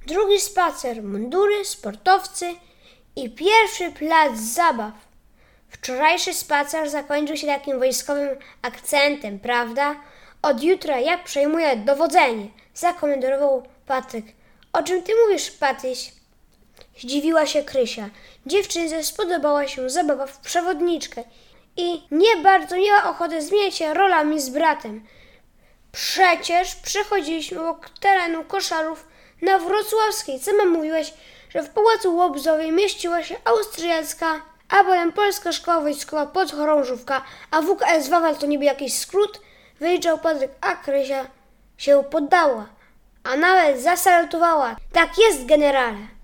drugi spacer, mundury, sportowcy i pierwszy plac zabaw. Wczorajszy spacer zakończył się takim wojskowym akcentem, prawda? Od jutra ja przejmuję dowodzenie, zakomenderował Patryk. O czym ty mówisz, Patyś? Zdziwiła się Krysia. Dziewczynce spodobała się zabawa w przewodniczkę i nie bardzo miała ochoty zmieniać się rolami z bratem. Przecież przechodziliśmy obok terenu koszarów na Wrocławskiej. Sama mówiłaś, że w Pałacu Łobzowej mieściła się austriacka, a potem Polska Szkoła Wojskowa Podchorążówka, a WKS Wawel to niby jakiś skrót? Wyliczał Patryk, a Krysia się poddała, a nawet zasalutowała. Tak jest, generale.